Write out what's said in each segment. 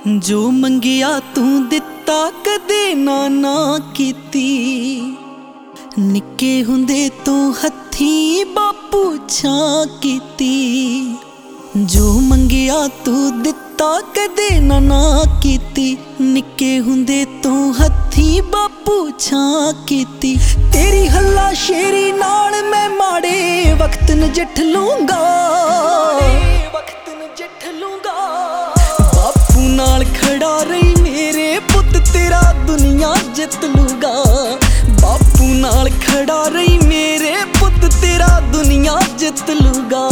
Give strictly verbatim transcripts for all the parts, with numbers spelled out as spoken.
जो मंगिया तू दिता कदे ना ना कीती। निक्के हुंदे तो हत्थी बापू छां कीती। जो मंगिया तू दिता कदे ना ना कीती। निक्के हुंदे तो हत्थी बापू छां कीती। तेरी हल्ला शेरी नाल मैं माड़े वक्त नजिठ लूंगा, वक्त नजिठ लूंगा। बापू नाल खड़ा रही मेरे पुत तेरा दुनिया जित लूंगा। बापू नाल खड़ा रही मेरे पुत तेरा दुनिया जित लूंगा।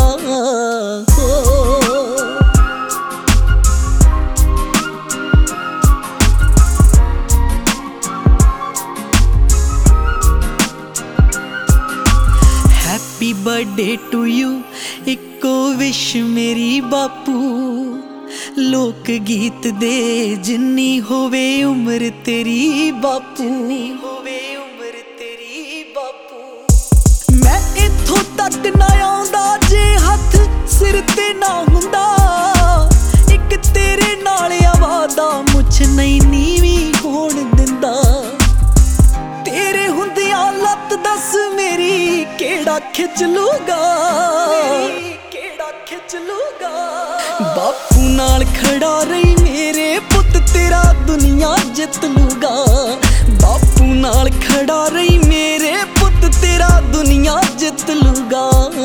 हैप्पी बर्थडे टू यू इको विश मेरी बापू। लोक गीत दे जिन्नी होवे उम्र तेरी बापू, होवे उम्र तेरी बापू। मैं इथों तक ना आउंदा जे हथ सिर ते ना हुंदा। इक तेरे नाल आवादा मुछ नहीं नीवी होण दिंदा। तेरे हुंदियां लत दस मेरी केड़ा खिच लूगा, केड़ा खिच लूगा। बापू नाल खड़ा रही मेरे पुत तेरा दुनिया जित लूगा। बापू नाल खड़ा रही मेरे पुत तेरा दुनिया जित लूगा।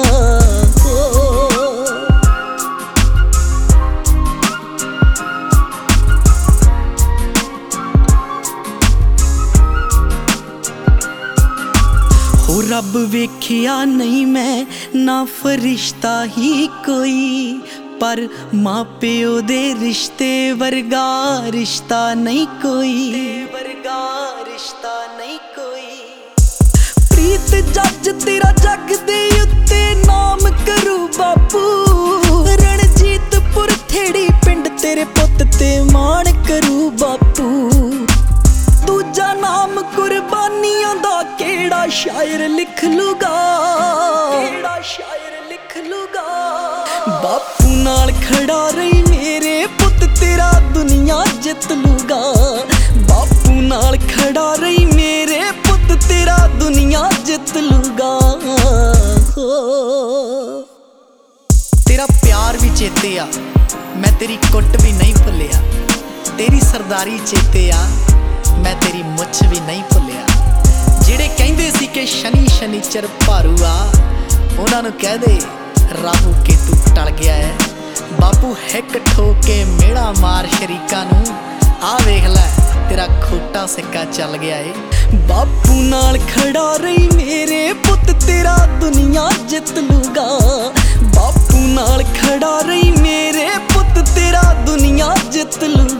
हो रब वेखिया नहीं मैं ना फरिश्ता ही कोई। पर मां प्यो दे रिश्ते वर्गा रिश्ता नहीं कोई, वर्गा रिश्ता नहीं कोई। प्रीत जज तेरा जग दे उत्ते नाम करू बापू। रणजीतपुर थेड़ी पिंड तेरे पुत ते मान करू बापू। दूजा नाम कुर्बानियों दा केड़ा शायर लिख लूगा, केड़ा शायर लिख लूगा। बापू नाल खड़ा रही मेरे पुत तेरा दुनिया जित लूगा। बापू नाल खड़ा रही मेरे पुत तेरा दुनिया जित लूगा। तेरा प्यार भी चेते आ मैं तेरी कुट भी नहीं भुलिया। तेरी सरदारी चेते आ मैं तेरी मुछ भी नहीं भुलिया। ਜਿਹੜੇ ਕਹਿੰਦੇ ਸੀ ਕਿ ਸ਼ਨੀ ਸ਼ਨੀਚਰ ਭਾਰੂ ਆ ਉਹਨਾਂ ਨੂੰ ਕਹਿ ਦੇ ਰਾਹੂ ਕੇਤੂ ਟਲ ਗਿਆ ਹੈ। ਬਾਪੂ ਹਿੱਕ ਠੋਕ ਕੇ ਮਿਹੜਾ ਮਾਰ ਸ਼ਰੀਕਾਂ ਨੂੰ ਆ ਵੇਖ ਲੈ ਤੇਰਾ ਖੋਟਾ ਸਿੱਕਾ ਚੱਲ ਗਿਆ ਏ। ਬਾਪੂ ਨਾਲ ਖੜਾ ਰਹੀ ਮੇਰੇ ਪੁੱਤ ਤੇਰਾ ਦੁਨੀਆ ਜਿੱਤ ਲੂਗਾ। ਬਾਪੂ ਨਾਲ ਖੜਾ ਰਹੀ ਮੇਰੇ ਪੁੱਤ ਤੇਰਾ ਦੁਨੀਆ ਜਿੱਤ ਲੂ।